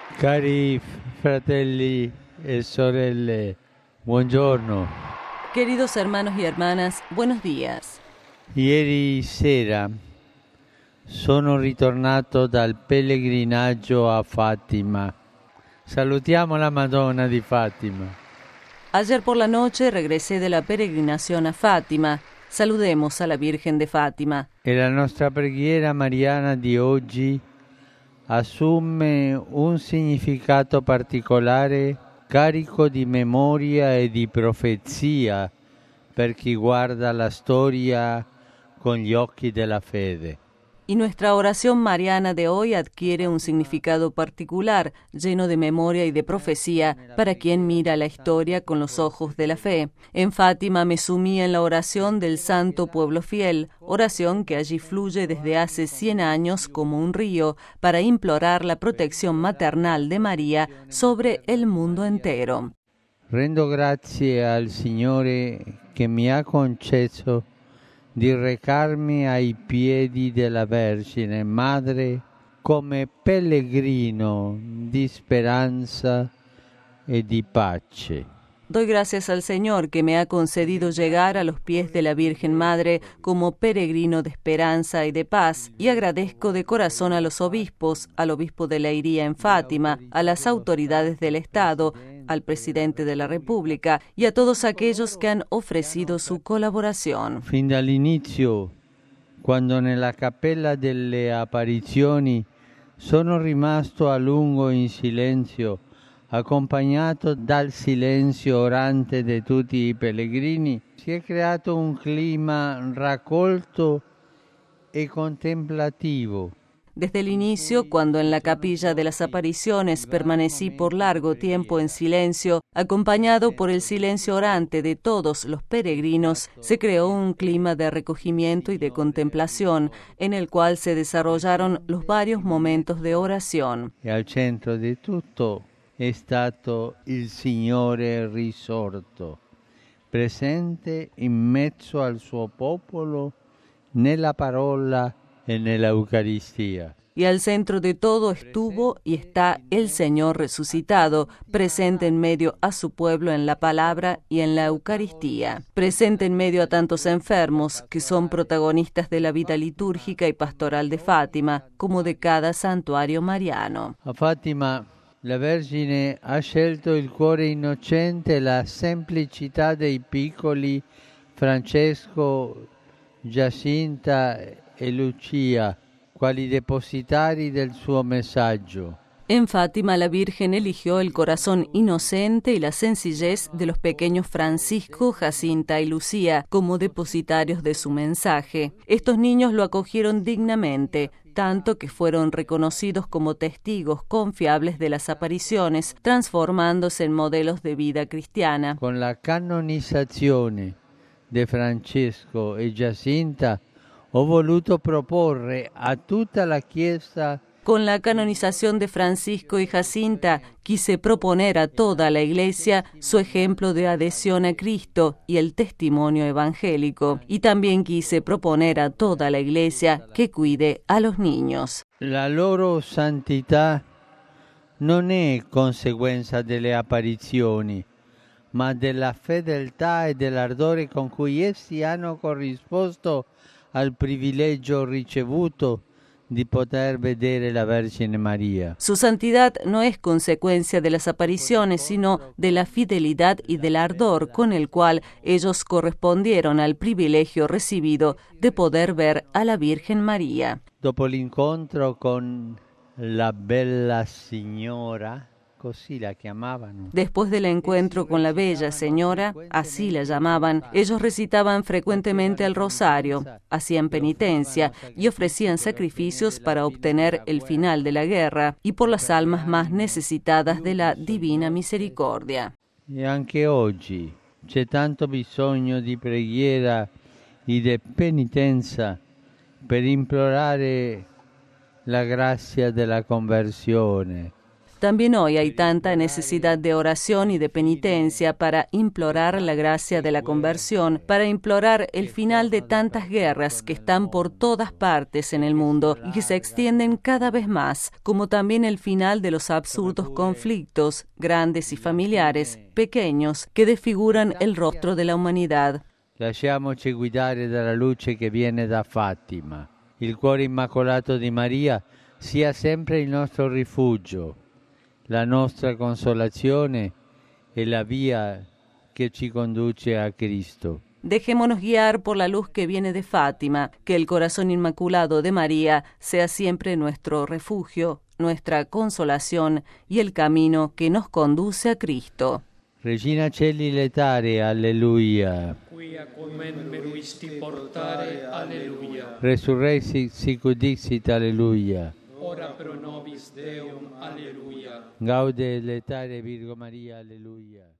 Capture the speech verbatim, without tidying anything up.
Cari fratelli e sorelle, buongiorno. Queridos hermanos y hermanas, buenos días. Ieri sera sono ritornato dal pellegrinaggio a Fatima. Salutiamo la Madonna di Fatima. Ayer por la noche regresé de la peregrinación a Fátima. Saludemos a la Virgen de Fátima. E la nostra preghiera mariana di oggi assume un significato particolare carico di memoria e di profezia per chi guarda la storia con gli occhi della fede. Y nuestra oración mariana de hoy adquiere un significado particular, lleno de memoria y de profecía, para quien mira la historia con los ojos de la fe. En Fátima me sumí en la oración del santo pueblo fiel, oración que allí fluye desde hace cien años como un río, para implorar la protección maternal de María sobre el mundo entero. Rendo grazie al Signore che mi ha concesso di recarmi ai piedi della Vergine Madre come pellegrino di speranza e di pace. Doy gracias al Señor que me ha concedido llegar a los pies de la Virgen Madre como peregrino de esperanza y de paz, y agradezco de corazón a los obispos, al obispo de Leiría en Fátima, a las autoridades del Estado, al presidente de la República y a todos aquellos que han ofrecido su colaboración. Fin dall'inizio, quando nella cappella delle apparizioni sono rimasto a lungo in silenzio, accompagnato dal silenzio orante di tutti i pellegrini, si è creato un clima raccolto e contemplativo. Desde el inicio, cuando en la capilla de las apariciones permanecí por largo tiempo en silencio, acompañado por el silencio orante de todos los peregrinos, se creó un clima de recogimiento y de contemplación, en el cual se desarrollaron los varios momentos de oración. E al centro di tutto è stato il Signore risorto, presente in mezzo al suo popolo nella parola e nella Eucaristía. Y al centro de todo estuvo y está el Señor resucitado, presente en medio a su pueblo en la palabra y en la Eucaristía, presente en medio a tantos enfermos que son protagonistas de la vida litúrgica y pastoral de Fátima, como de cada santuario mariano. A Fatima la Vergine ha scelto il cuore innocente e la semplicità dei piccoli Francesco, Giacinta e Lucia, quali depositari del suo messaggio. En Fátima la Virgen eligió el corazón inocente y la sencillez de los pequeños Francisco, Jacinta y Lucía como depositarios de su mensaje. Estos niños lo acogieron dignamente, tanto que fueron reconocidos como testigos confiables de las apariciones, transformándose en modelos de vida cristiana. Con la canonizzazione di Francesco e Giacinta ho voluto proporre a tutta la Chiesa. Con la canonización de Francisco y Jacinta, quise proponer a toda la Iglesia su ejemplo de adhesión a Cristo y el testimonio evangélico. Y también quise proponer a toda la Iglesia que cuide a los niños. La loro santità non è conseguenza delle apparizioni, ma della fedeltà e dell'ardore con cui essi hanno corrisposto al privilegio ricevuto di poter vedere la Vergine María. Su santidad no es consecuencia de las apariciones, sino de la fidelidad y del ardor con el cual ellos correspondieron al privilegio recibido de poder ver a la Virgen María. Dopo l'incontro con la bella signora, così la chiamavano. Después del encuentro con la bella señora, así la llamaban, ellos recitaban frecuentemente el rosario, hacían penitencia y ofrecían sacrificios para obtener el final de la guerra y por las almas más necesitadas de la divina misericordia. E anche oggi c'è tanto bisogno di preghiera e di penitenza per implorare la grazia della conversione. También hoy hay tanta necesidad de oración y de penitencia para implorar la gracia de la conversión, para implorar el final de tantas guerras que están por todas partes en el mundo y que se extienden cada vez más, como también el final de los absurdos conflictos, grandes y familiares, pequeños, que desfiguran el rostro de la humanidad. Lasciamoci guidare dalla luce che viene da Fatima. Il cuore immacolato di Maria sia sempre il nostro rifugio, la nostra consolazione e la via che ci conduce a Cristo. Dejémonos guiar por la luz que viene de Fátima, que el corazón inmaculado de María sea siempre nuestro refugio, nuestra consolación y el camino que nos conduce a Cristo. Regina Celi letare, alleluia. Quia comen meruisti portare, alleluia. Resurrexit sicut dixit, alleluia. Ora pro nobis Deum, alleluia. Gaude letare Virgo Maria, alleluia.